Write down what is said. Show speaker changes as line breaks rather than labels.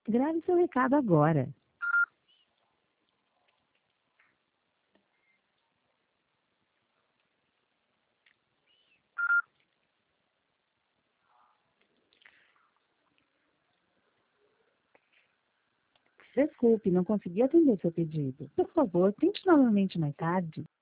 Grave seu recado agora. Desculpe, não consegui atender seu pedido. Por favor, tente novamente mais tarde.